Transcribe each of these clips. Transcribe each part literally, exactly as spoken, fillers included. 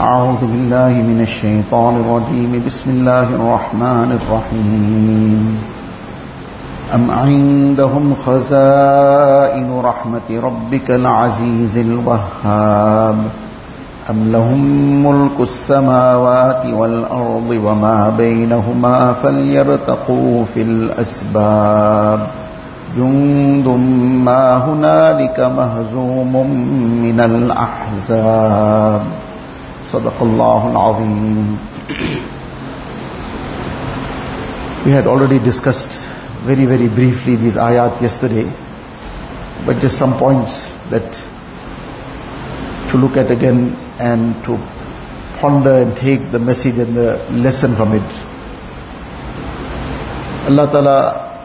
أعوذ بالله من الشيطان الرجيم بسم الله الرحمن الرحيم أم عندهم خزائن رحمة ربك العزيز الوهاب أم لهم ملك السماوات والأرض وما بينهما فليرتقوا في الأسباب جند ما هنالك مهزوم من الأحزاب صدق الله العظيم. We had already discussed very very briefly these ayat yesterday, but just some points that to look at again and to ponder and take the message and the lesson from it. Allah Ta'ala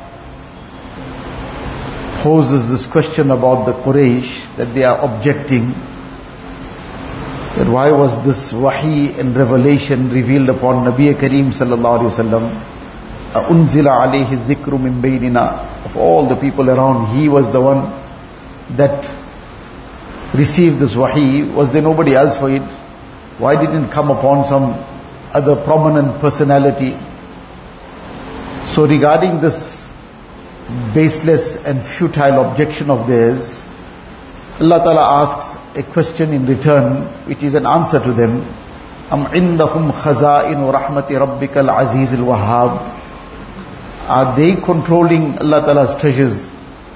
poses this question about the Quraysh, that they are objecting that why was this wahi and revelation revealed upon Nabi Kareem sallallahu alaihi wasallam, unzila alayhi dhikru min baynina, of all the people around, he was the one that received this wahi. Was there nobody else for it? Why didn't it come upon some other prominent personality? So regarding this baseless and futile objection of theirs, Allah Ta'ala asks a question in return, which is an answer to them. Am indahum khaza'inu rahmati rabbikal azizil wahhab. Are they controlling Allah Ta'ala's treasures?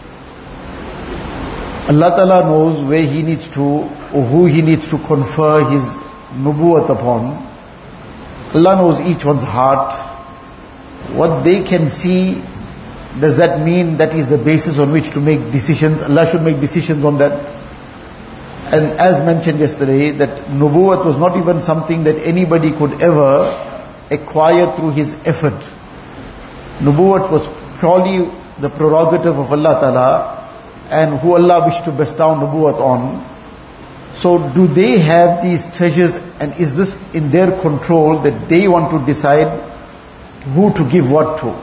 Allah Ta'ala knows where He needs to, or who He needs to confer His nubuwwat upon. Allah knows each one's heart. What they can see, does that mean that is the basis on which to make decisions? Allah should make decisions on that. And as mentioned yesterday, that nubuwwat was not even something that anybody could ever acquire through his effort. Nubuwwat was purely the prerogative of Allah Ta'ala, and who Allah wished to bestow nubuwwat on. So do they have these treasures, and is this in their control that they want to decide who to give what to?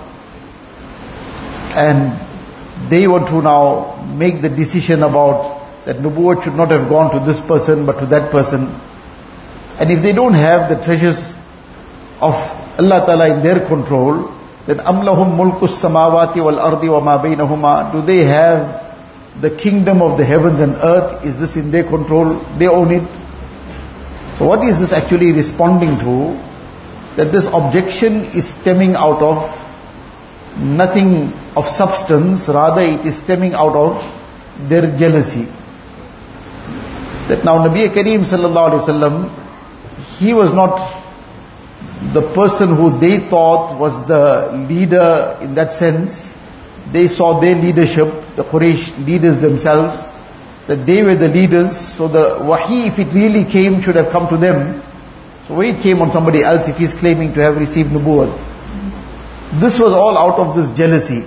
And they want to now make the decision about that nubuwwat should not have gone to this person but to that person. And if they don't have the treasures of Allah Ta'ala in their control, then am lahum mulkus samawati wal ardi wa ma baynahuma, do they have the kingdom of the heavens and earth? Is this in their control? They own it. So what is this actually responding to? That this objection is stemming out of nothing of substance, rather it is stemming out of their jealousy. That now Nabi Kareem sallallahu alaihi wasallam, he was not the person who they thought was the leader in that sense. They saw their leadership, the Quraysh leaders themselves, that they were the leaders. So the wahi, if it really came, should have come to them. So why it came on somebody else if he's claiming to have received nubuwwat? This was all out of this jealousy.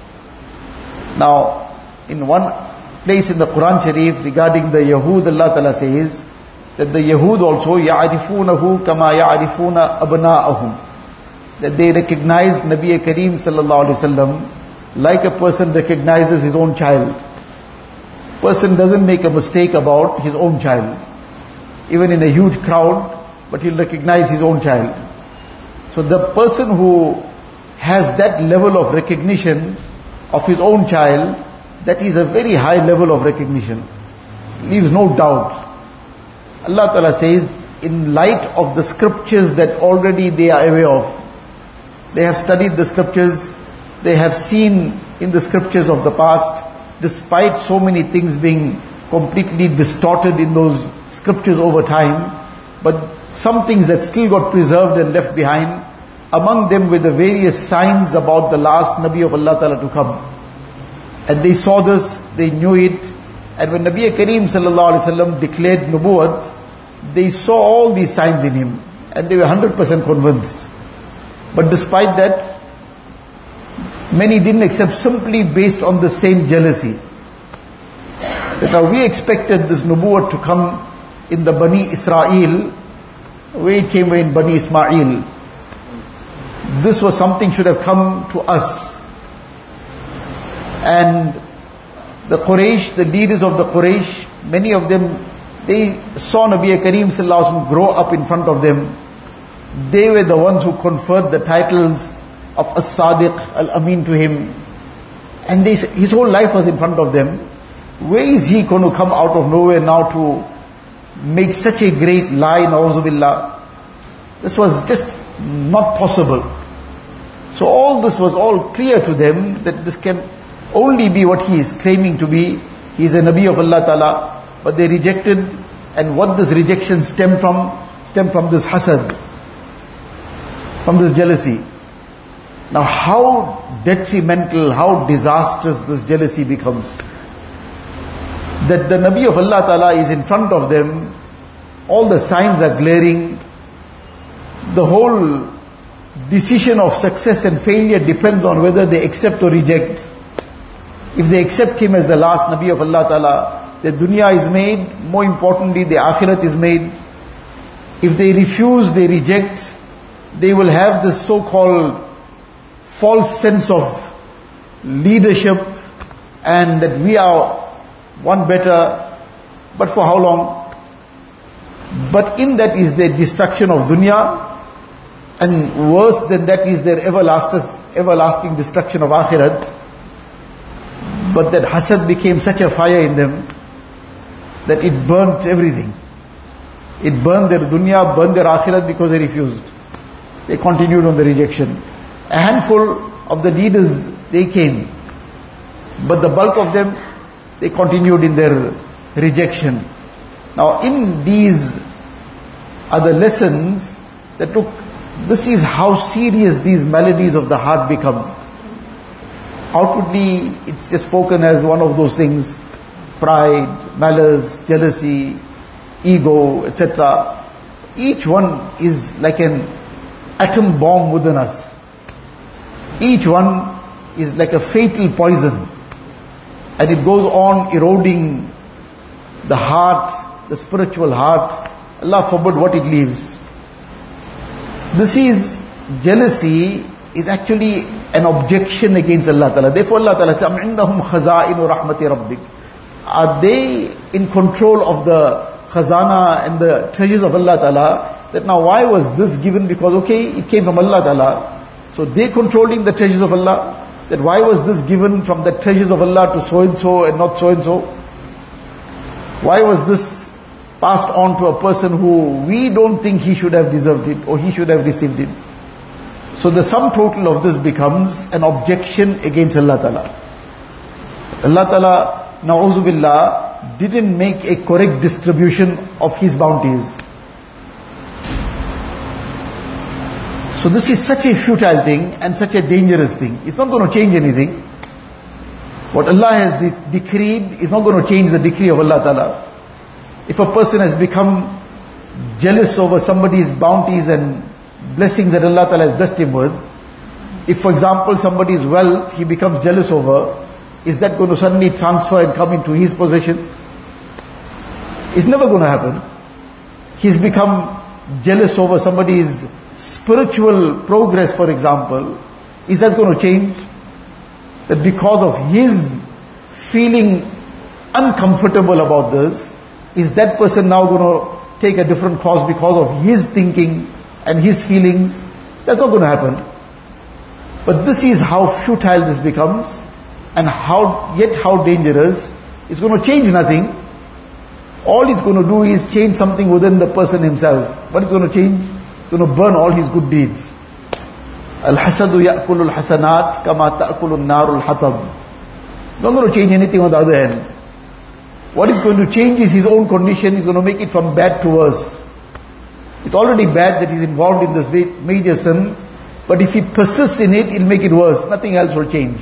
Now, in one place in the Quran Sharif regarding the Yahud, Allah Ta'ala says that the Yahud also ya'rifunahu kama ya'rifuna abna'ahum, that they recognized Nabi Kareem sallallahu alaihi wasallam like a person recognizes his own child. Person doesn't make a mistake about his own child, even in a huge crowd, but he'll recognize his own child. So the person who has that level of recognition of his own child, that is a very high level of recognition, leaves no doubt. Allah Ta'ala says, in light of the scriptures that already they are aware of, they have studied the scriptures, they have seen in the scriptures of the past, despite so many things being completely distorted in those scriptures over time, but some things that still got preserved and left behind, among them were the various signs about the last Nabi of Allah Ta'ala to come. And they saw this, they knew it, and when Nabi Kareem sallallahu alaihi wasallam declared nubuwwat, they saw all these signs in him, and they were one hundred percent convinced. But despite that, many didn't accept simply based on the same jealousy. That now we expected this nubuwwat to come in the Bani Israel, where it came in Bani Ismail. This was something should have come to us. And the Quraysh, the leaders of the Quraysh, many of them They saw Nabi Kareem sallallahu alaihi wasallam grow up in front of them. They were the ones who conferred the titles of As-Sadiq, Al-Amin to him. And they, his whole life was in front of them. Where is he going to come out of nowhere now to make such a great lie, na'udhu billah? This was just not possible. So all this was all clear to them that this can only be what he is claiming to be. He is a Nabi of Allah Ta'ala. But they rejected, and what this rejection stemmed from, stemmed from this hasad, from this jealousy. Now how detrimental, how disastrous this jealousy becomes. That the Nabi of Allah Ta'ala is in front of them, all the signs are glaring, the whole decision of success and failure depends on whether they accept or reject. If they accept him as the last Nabi of Allah Ta'ala, the dunya is made, more importantly the akhirat is made. If they refuse, they reject, they will have this so-called false sense of leadership and that we are one better, but for how long? But in that is their destruction of dunya, and worse than that is their everlasting, everlasting destruction of akhirat. But that hasad became such a fire in them that it burnt everything. It burned their dunya, burned their akhirat because they refused. They continued on the rejection. A handful of the leaders, they came. But the bulk of them, they continued in their rejection. Now in these are the lessons that look, this is how serious these maladies of the heart become. Outwardly, it's just spoken as one of those things, pride, malice, jealousy, ego, et cetera. Each one is like an atom bomb within us. Each one is like a fatal poison. And it goes on eroding the heart, the spiritual heart. Allah forbid what it leaves. This is, jealousy is actually an objection against Allah Ta'ala. Therefore Allah Ta'ala says, أَمْ عِنْدَهُمْ خَزَائِنُ رَحْمَةِ رَبِّكَ. Are they in control of the khazana and the treasures of Allah Ta'ala? That now why was this given? Because okay, it came from Allah Ta'ala. So they controlling the treasures of Allah. That why was this given from the treasures of Allah to so and so and not so and so? Why was this passed on to a person who we don't think he should have deserved it or he should have received it? So the sum total of this becomes an objection against Allah Ta'ala. Allah Ta'ala, na'uzu billah, didn't make a correct distribution of His bounties. So this is such a futile thing and such a dangerous thing. It's not going to change anything. What Allah has de- decreed is not going to change the decree of Allah Ta'ala. If a person has become jealous over somebody's bounties and blessings that Allah Ta'ala has blessed him with, if for example somebody's wealth he becomes jealous over, is that going to suddenly transfer and come into his possession? It's never going to happen. He's become jealous over somebody's spiritual progress, for example. Is that going to change? That because of his feeling uncomfortable about this, is that person now going to take a different course because of his thinking and his feelings? That's not going to happen. But this is how futile this becomes, and how yet how dangerous. It's going to change nothing. All it's going to do is change something within the person himself. What it's going to change? It's going to burn all his good deeds. Al-hasadu ya'kulu al-hasanat kama ta'kulu an-naru al-hatab. Not going to change anything on the other hand. What is going to change is his own condition. He's going to make it from bad to worse. It's already bad that he's involved in this major sin, but if he persists in it, it'll make it worse. Nothing else will change.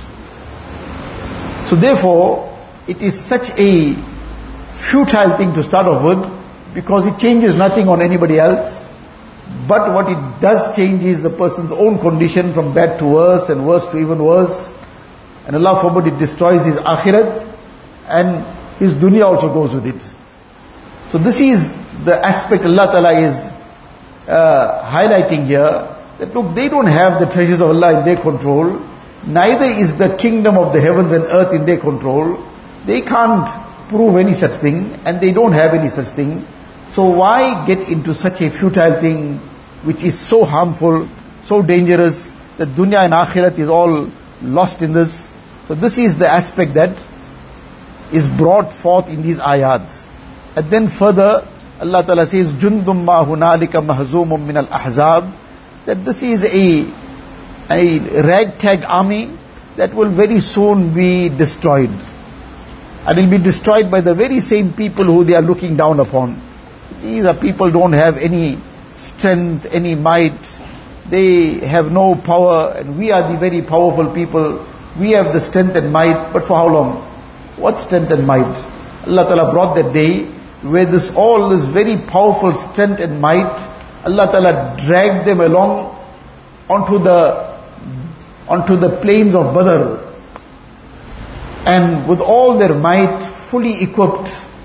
So therefore, it is such a futile thing to start off with, because it changes nothing on anybody else. But what it does change is the person's own condition from bad to worse and worse to even worse. And Allah forbid, it destroys his akhirat, and his dunya also goes with it. So this is the aspect Allah Ta'ala is uh, highlighting here, that look, they don't have the treasures of Allah in their control, neither is the kingdom of the heavens and earth in their control. They can't prove any such thing, and they don't have any such thing. So why get into such a futile thing which is so harmful, so dangerous, that dunya and akhirat is all lost in this? So this is the aspect that is brought forth in these ayats. And then further, Allah Ta'ala says, Jundum ma hunalika mahzumum min al-ahzab, that this is a, a ragtag army that will very soon be destroyed. And it will be destroyed by the very same people who they are looking down upon. These are people who don't have any strength, any might. They have no power, and we are the very powerful people. We have the strength and might, but for how long? What strength and might? Allah Ta'ala brought that day where this all this very powerful strength and might, Allah Ta'ala dragged them along onto the onto the plains of Badr, and with all their might, fully equipped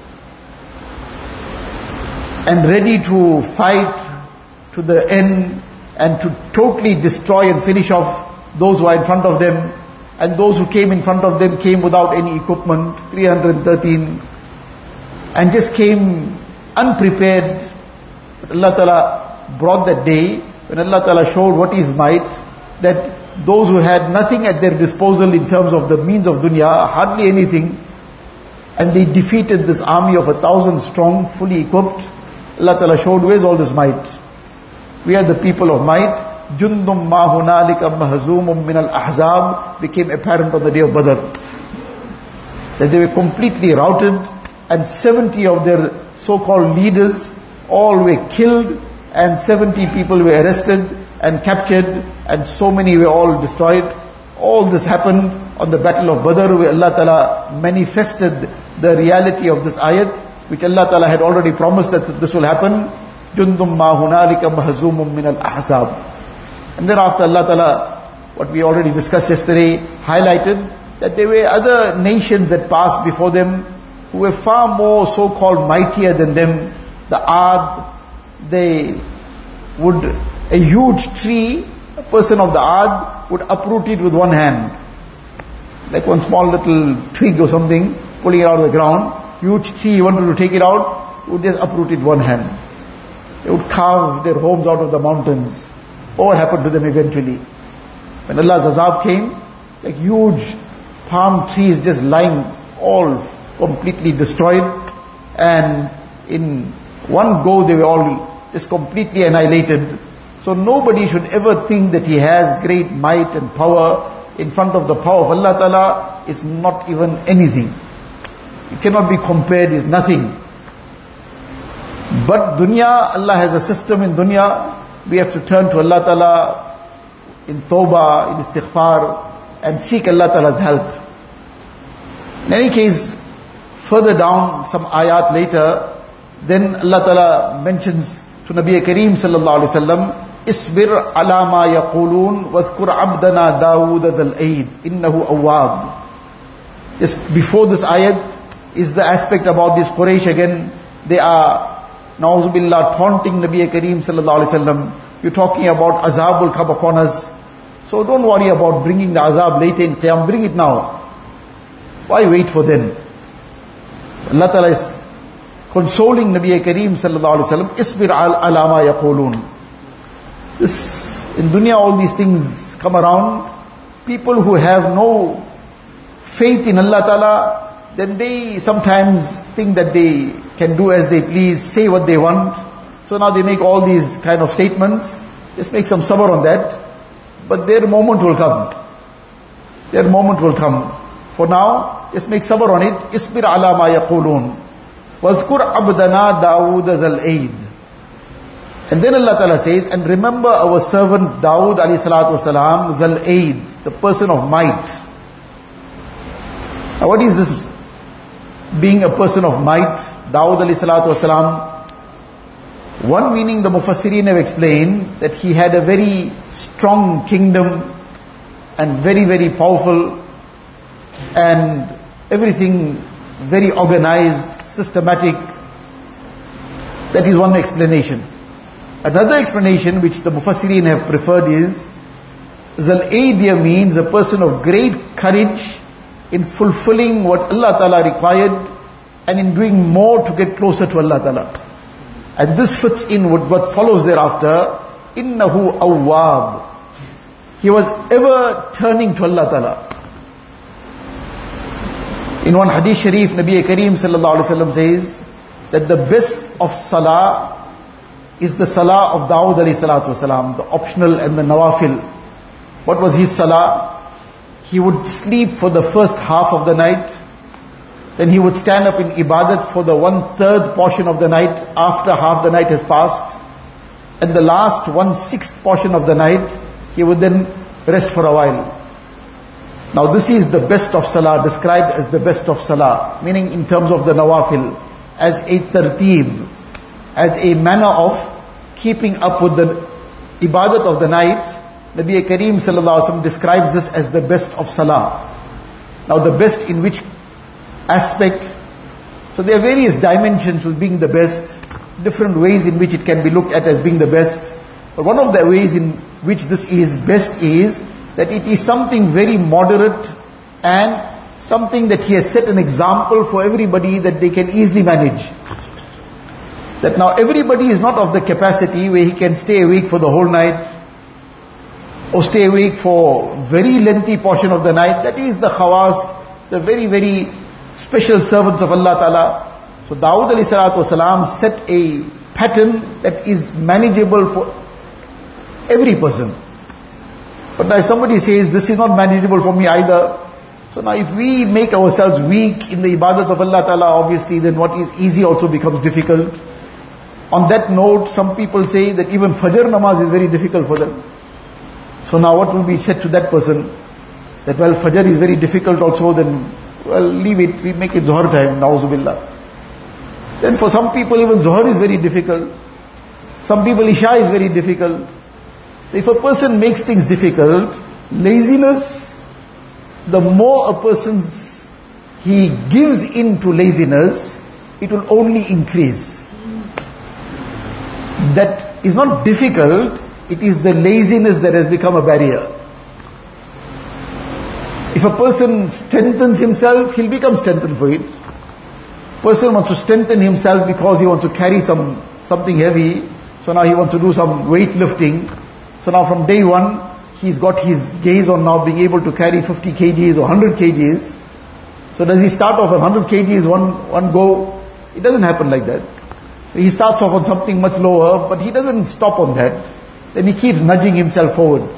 and ready to fight to the end and to totally destroy and finish off those who are in front of them. And those who came in front of them came without any equipment, three hundred thirteen, and just came unprepared. But Allah Ta'ala brought that day when Allah Ta'ala showed what is might, that those who had nothing at their disposal in terms of the means of dunya, hardly anything, and they defeated this army of a thousand strong, fully equipped. Allah Ta'ala showed, where's all this might? We are the people of might. Jundum ma hunalika mahzumum min al-ahzab became apparent on the day of Badr. That they were completely routed, and seventy of their so-called leaders all were killed, and seventy people were arrested and captured, and so many were all destroyed. All this happened on the battle of Badr, where Allah Ta'ala manifested the reality of this ayat, which Allah Ta'ala had already promised that this will happen. Jundum ma hunalika mahzumum min al-ahzab. And then after Allah Ta'ala, what we already discussed yesterday, highlighted that there were other nations that passed before them who were far more so-called mightier than them. The Ad, they would, a huge tree, a person of the Ad would uproot it with one hand. Like one small little twig or something, pulling it out of the ground. Huge tree, you wanted to take it out, would just uproot it one hand. They would carve their homes out of the mountains. What happened to them eventually? When Allah's azab came, like huge palm trees just lying all completely destroyed, and in one go they were all just completely annihilated. So nobody should ever think that he has great might and power in front of the power of Allah Ta'ala. Is not even anything. It cannot be compared, is nothing. But dunya, Allah has a system in dunya. We have to turn to Allah Ta'ala in tawbah, in istighfar, and seek Allah Ta'ala's help. In any case, further down, some ayat later, then Allah Ta'ala mentions to Nabi Kareem sallallahu alaihi wasallam, Isbir ala ma yaqulun wadhkur abdana Dawood dhal aid innahu awwab. Just before this ayat is the aspect about this Quraysh again. They are Na'uzubillah, taunting Nabi Kareem sallallahu alaihi wasallam. You're talking about azab will come upon us. So don't worry about bringing the azab later in Qiyam. Bring it now. Why wait for then? Allah Ta'ala is consoling Nabi Kareem sallallahu alaihi wasallam. Isbir ala ma yaqulun. This, in dunya all these things come around. People who have no faith in Allah Ta'ala, then they sometimes think that they can do as they please, say what they want. So now they make all these kind of statements. Just make some sabr on that. But their moment will come. Their moment will come. For now, just make sabr on it. Isbir ala ma yaqulun. Wazkur abdana Dawood dhal aid. And then Allah Ta'ala says, and remember our servant Dawood alayhi salatu wasalam, dhal aid, the person of might. Now what is this being a person of might? Dawood alayhi salatu wasalam. One meaning the Mufassirin have explained that he had a very strong kingdom and very, very powerful, and everything very organized, systematic. That is one explanation. Another explanation which the Mufassirin have preferred is, Zal-Aidiyah means a person of great courage in fulfilling what Allah Ta'ala required, and in doing more to get closer to Allah Ta'ala. And this fits in with what follows thereafter. Innahu awwab. He was ever turning to Allah Ta'ala. In one hadith sharif, Nabi Kareem sallallahu alaihi wasallam says that the best of salah is the salah of Dawood alayhi salatu wasalam, the optional and the nawafil. What was his salah? He would sleep for the first half of the night, then he would stand up in ibadat for the one third portion of the night after half the night has passed, and the last one sixth portion of the night he would then rest for a while. Now this is the best of salah, described as the best of salah, meaning in terms of the nawafil, as a tarteeb, as a manner of keeping up with the ibadat of the night. Nabi Kareem sallallahu alaihi wasallam describes this as the best of salah. Now the best in which aspect? So there are various dimensions with being the best, different ways in which it can be looked at as being the best. But one of the ways in which this is best is that it is something very moderate and something that he has set an example for everybody that they can easily manage. That now everybody is not of the capacity where he can stay awake for the whole night or stay awake for very lengthy portion of the night. That is the khawas, the very, very special servants of Allah Ta'ala. So Dawood alayhi salatu wasalam set a pattern that is manageable for every person. But now if somebody says, this is not manageable for me either, so now if we make ourselves weak in the ibadat of Allah Ta'ala, obviously then what is easy also becomes difficult. On that note, some people say that even Fajr namaz is very difficult for them. So now what will be said to that person? That well, Fajr is very difficult also, then well, leave it, we make it Zuhr time, na'uzubillah. Then for some people even Zuhr is very difficult. Some people Isha is very difficult. So if a person makes things difficult, laziness, the more a person's, he gives in to laziness, it will only increase. That is not difficult, it is the laziness that has become a barrier. If a person strengthens himself, he'll become strengthened for it. Person wants to strengthen himself because he wants to carry some something heavy, so now he wants to do some weight lifting. So now from day one, he's got his gaze on now being able to carry fifty kilograms or one hundred kilograms. So does he start off at one hundred kilograms one, one go? It doesn't happen like that. So he starts off on something much lower, but he doesn't stop on that. Then he keeps nudging himself forward.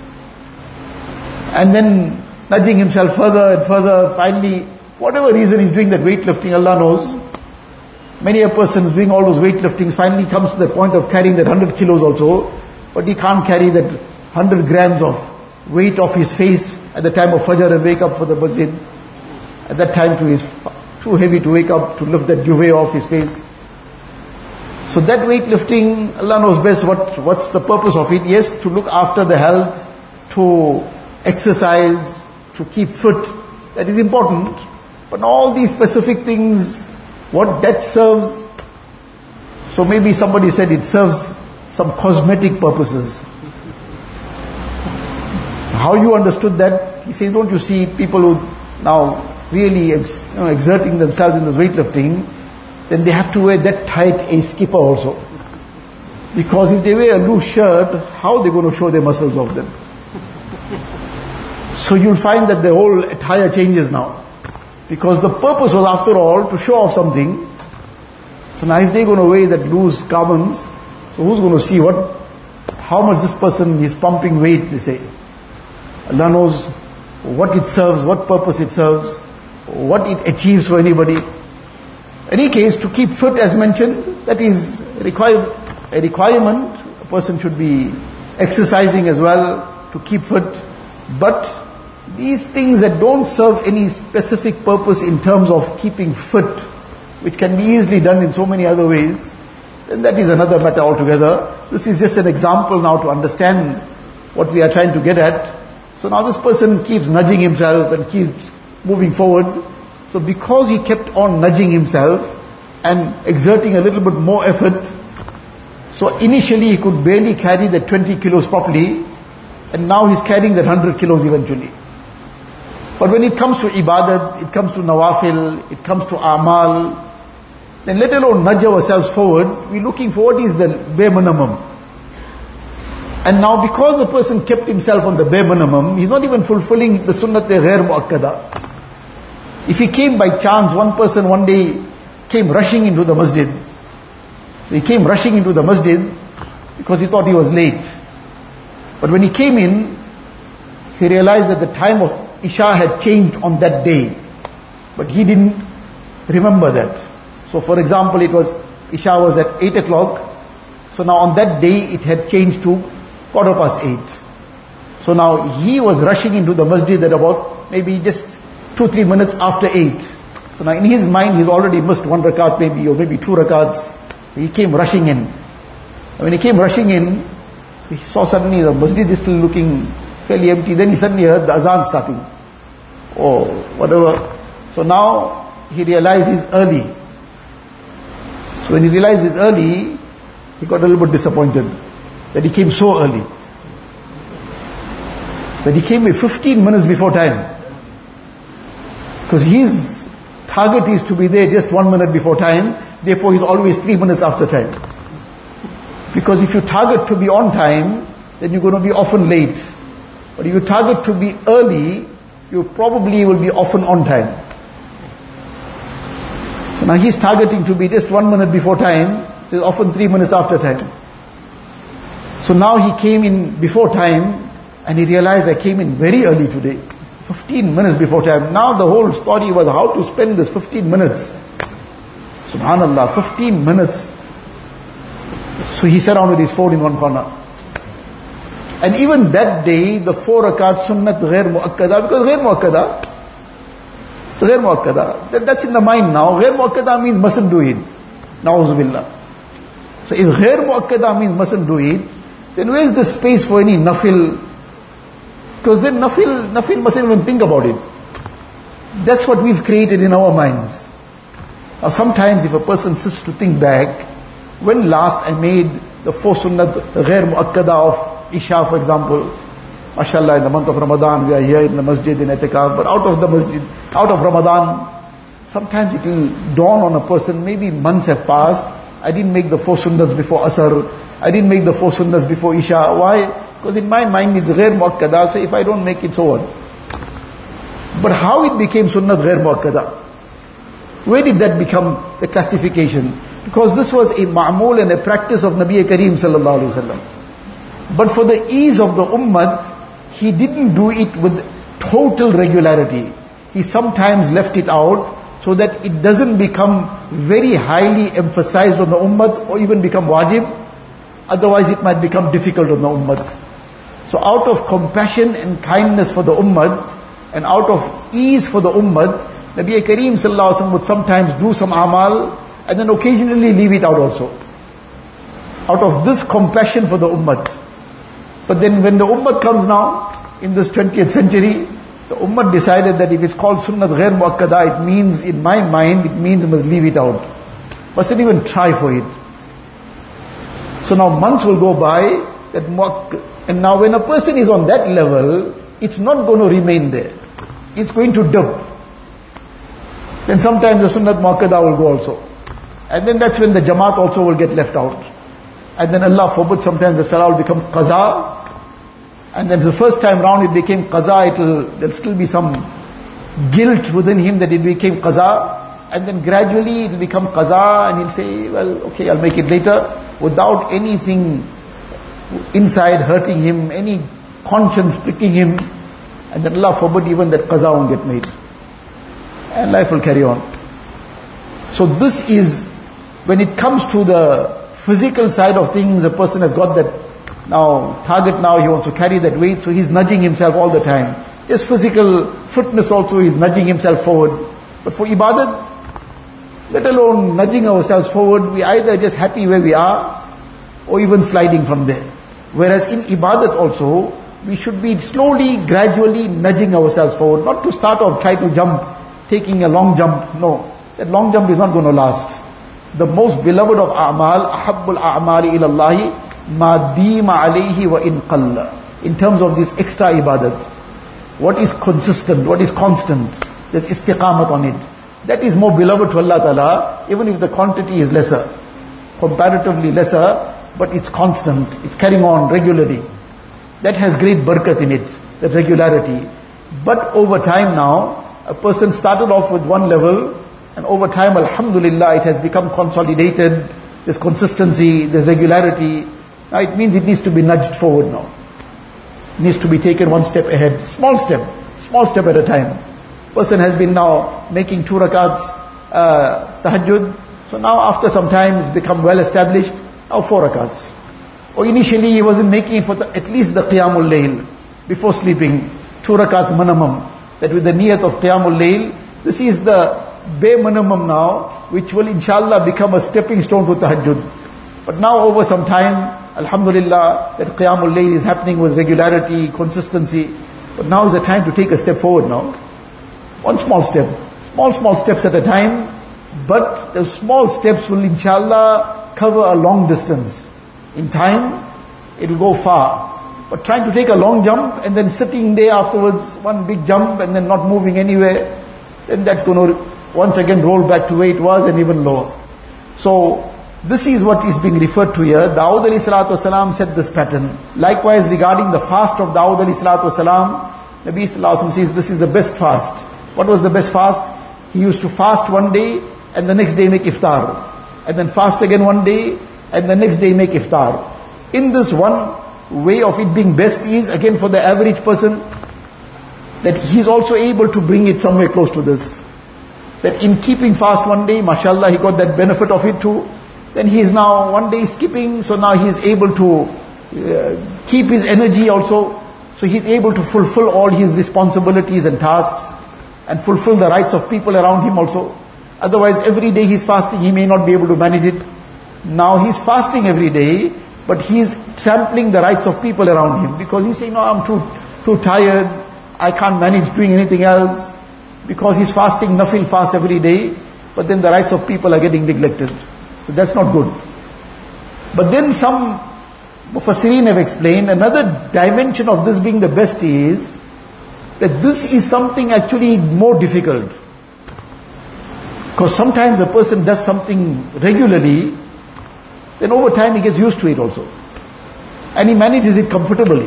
And then nudging himself further and further. Finally, for whatever reason he's doing that weightlifting, Allah knows. Many a person is doing all those weightliftings, finally comes to the point of carrying that one hundred kilos also, but he can't carry that one hundred grams of weight off his face at the time of Fajr and wake up for the masjid. At that time too, is too heavy to wake up, to lift that duvet off his face. So that weightlifting, Allah knows best what, what's the purpose of it. Yes, to look after the health, to exercise, to keep fit, that is important. But all these specific things, what that serves, so maybe somebody said it serves some cosmetic purposes. How you understood that? He says, don't you see people who now really ex, you know, exerting themselves in this weightlifting, then they have to wear that tight a skipper also. Because if they wear a loose shirt, how are they going to show their muscles off them? So you'll find that the whole attire changes now. Because the purpose was after all to show off something. So now if they're going to wear that loose garments, so who's going to see what, how much this person is pumping weight, they say. Allah knows what it serves, what purpose it serves, what it achieves for anybody. Any case, to keep fit as mentioned, that is require, a requirement. A person should be exercising as well to keep fit. But these things that don't serve any specific purpose in terms of keeping fit, which can be easily done in so many other ways, then that is another matter altogether. This is just an example now to understand what we are trying to get at. So now this person keeps nudging himself and keeps moving forward. So because he kept on nudging himself and exerting a little bit more effort, so initially he could barely carry the twenty kilos properly, and now he's carrying that one hundred kilos eventually. But when it comes to ibadat, it comes to nawafil, it comes to amal, then let alone nudge ourselves forward, we're looking for what is the bare minimum. And now because the person kept himself on the bare minimum, he's not even fulfilling the sunnat ghair muakkada. If he came by chance, one person one day came rushing into the masjid. So he came rushing into the masjid because he thought he was late. But when he came in, he realized that the time of Isha had changed on that day. But he didn't remember that. So for example, it was, Isha was at eight o'clock. So now on that day, it had changed to quarter past eight. So now he was rushing into the masjid at about maybe just two, three minutes after eight. So now in his mind, he's already missed one rakat maybe, or maybe two rakats. He came rushing in. And when he came rushing in, he saw suddenly the masjid is still looking fairly empty. Then he suddenly heard the azan starting. Or whatever. So now he realized he's early. So when he realized he's early, he got a little bit disappointed that he came so early. That he came fifteen minutes before time. Because his target is to be there just one minute before time, therefore he's always three minutes after time. Because if you target to be on time, then you're going to be often late. But if you target to be early, you probably will be often on time. So now he's targeting to be just one minute before time, there's often three minutes after time. So now he came in before time, and he realized I came in very early today. fifteen minutes before time. Now the whole story was how to spend this fifteen minutes. Subhanallah, fifteen minutes. So he sat down with his phone in one corner. And even that day, the four rakat sunnat ghair muakkada, because ghair muakkada, ghair muakkada, that, that's in the mind now. Ghair muakkada means mustn't do it. Na'uzubillah. So if ghair muakkada means mustn't do it, then where is the space for any nafil? Because then nafil, nafil mustn't even think about it. That's what we've created in our minds. Now sometimes if a person sits to think back, when last I made the four sunnat ghair muakkada of Isha, for example, mashallah, in the month of Ramadan, we are here in the masjid in Etikaf, but out of the masjid, out of Ramadan, sometimes it will dawn on a person, maybe months have passed, I didn't make the four sunnats before Asr, I didn't make the four sunnats before Isha. Why? Because in my mind it's ghair muakkada, so if I don't make it, so what? But how it became sunnat ghair muakkada? Where did that become the classification? Because this was a ma'mul and a practice of Nabi Kareem sallallahu alaihi wasallam. But for the ease of the ummah, he didn't do it with total regularity. He sometimes left it out so that it doesn't become very highly emphasized on the ummah or even become wajib. Otherwise it might become difficult on the ummah. So out of compassion and kindness for the ummah and out of ease for the ummah, Nabi Kareem sallallahu alaihi wasallam would sometimes do some amal and then occasionally leave it out also. Out of this compassion for the ummah. But then when the ummah comes now, in this twentieth century, the ummah decided that if it's called sunnat ghair muakkada, it means, in my mind, it means you must leave it out. Mustn't even try for it. So now months will go by, that muak- and now when a person is on that level, it's not going to remain there. It's going to dip. Then sometimes the sunnat muakkada will go also. And then that's when the jamaat also will get left out. And then Allah forbid, sometimes the salah will become qaza. And then the first time round it became qaza, it'll, there'll still be some guilt within him that it became qaza. And then gradually it'll become qaza and he'll say, well, okay, I'll make it later. Without anything inside hurting him, any conscience pricking him. And then Allah forbid even that qaza won't get made. And life will carry on. So this is, when it comes to the physical side of things, a person has got that now target, now he wants to carry that weight, so he's nudging himself all the time. His physical fitness also, he's nudging himself forward. But for ibadat, let alone nudging ourselves forward, we either just happy where we are or even sliding from there. Whereas in ibadat also, we should be slowly, gradually nudging ourselves forward, not to start off try to jump, taking a long jump. No, that long jump is not going to last. The most beloved of a'mal, ahabbul a'mali ilallahi, ma dima alayhi wa in qalla. In terms of this extra ibadat. what is consistent, what is constant. There's istiqamat on it. That is more beloved to Allah Ta'ala, even if the quantity is lesser, comparatively lesser, but it's constant, it's carrying on regularly. That has great barakat in it, that regularity. But over time now, a person started off with one level, and over time, alhamdulillah, it has become consolidated, there's consistency, there's regularity. Now it means it needs to be nudged forward now. It needs to be taken one step ahead, small step, small step at a time. Person has been now making two rakats, uh, tahajjud, so now after some time it's become well established, now four rakats. Or initially he wasn't making it for the, at least the qiyamul layl, before sleeping, two rakats minimum. That with the niyat of qiyamul layl, this is the bare minimum now, which will inshallah become a stepping stone to tahajjud. But now over some time, alhamdulillah, that qiyamul layl is happening with regularity, consistency. But now is the time to take a step forward now. One small step, small, small steps at a time, but the small steps will inshallah cover a long distance. In time, it will go far. But trying to take a long jump and then sitting there afterwards, one big jump and then not moving anywhere, then that's going to once again roll back to where it was and even lower. So, this is what is being referred to here. Dawud alayhi salatu wasalam set this pattern. Likewise, regarding the fast of Dawud alayhi salatu wasalam, Nabi sallallahu alayhi wasallam says this is the best fast. What was the best fast? He used to fast one day and the next day make iftar. And then fast again one day and the next day make iftar. In this one way of it being best is, again for the average person, that he's also able to bring it somewhere close to this. That in keeping fast one day, mashallah, he got that benefit of it too. Then he is now one day skipping, so now he is able to uh, keep his energy also. So he's able to fulfill all his responsibilities and tasks and fulfill the rights of people around him also. Otherwise, every day he's fasting, he may not be able to manage it. Now he's fasting every day, but he's trampling the rights of people around him because he's saying, no, I'm too too tired, I can't manage doing anything else. Because he's fasting nafil fast every day, but then the rights of people are getting neglected. So that's not good. But then some Mufassirin have explained, another dimension of this being the best is, that this is something actually more difficult. Because sometimes a person does something regularly, then over time he gets used to it also. And he manages it comfortably.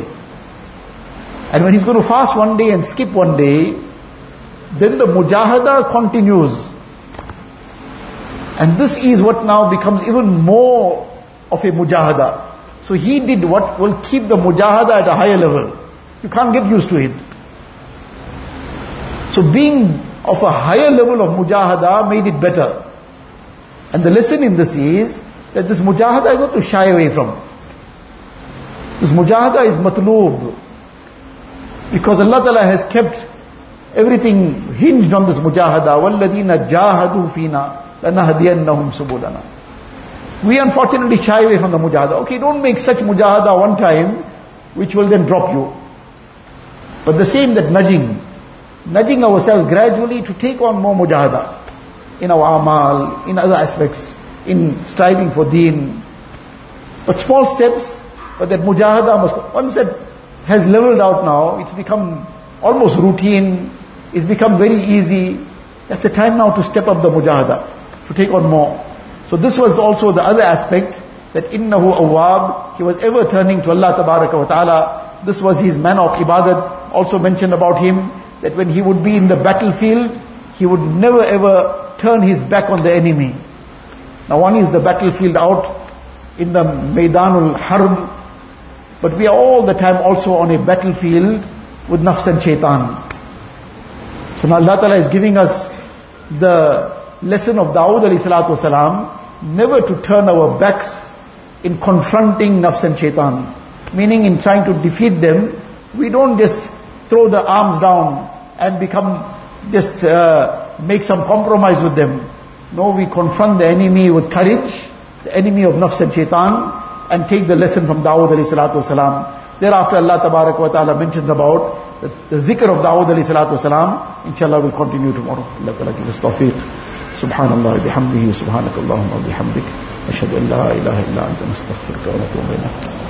And when he's going to fast one day and skip one day, then the mujahada continues. And this is what now becomes even more of a mujahada. So he did what will keep the mujahada at a higher level. You can't get used to it. So being of a higher level of mujahada made it better. And the lesson in this is that this mujahada is not to shy away from. This mujahada is matloob. Because Allah Ta'ala has kept everything hinged on this mujahada. وَالَّذِينَ جَاهَدُوا فِينَا لَنَهْدِيَنَّهُمْ سُبُلَنَا. We unfortunately shy away from the mujahada. Okay, don't make such mujahada one time, which will then drop you. But the same that nudging. Nudging ourselves gradually to take on more mujahada. In our amal, in other aspects, in striving for deen. But small steps, but that mujahada must, once that has leveled out now, it's become almost routine, it's become very easy. That's the time now to step up the mujahada, to take on more. So this was also the other aspect, that innahu awwab, he was ever turning to Allah tabaraka wa ta'ala. This was his manner of ibadat. Also mentioned about him, that when he would be in the battlefield, he would never ever turn his back on the enemy. Now one is the battlefield out in the Maidanul Harb, but we are all the time also on a battlefield with nafs and shaitan. So now Allah Ta'ala is giving us the lesson of Dawud alayhi salatu wasalam, never to turn our backs in confronting nafs and shaitan. Meaning in trying to defeat them, we don't just throw the arms down and become, just uh, make some compromise with them. No, we confront the enemy with courage, the enemy of nafs and shaitan, and take the lesson from Dawud alayhi salatu wasalam. Thereafter Allah tabarak wa ta'ala mentions about the, the dhikr of Dawud alayhi salatu wasalam. Inshallah we'll continue tomorrow. Allah ta'ala give us tawfiq. Subhanallah bihamdihi, subhanakallahumma bihamdik. Ashhadu an la ilaha illa anta nastaghfiruka wa natubu ilayk.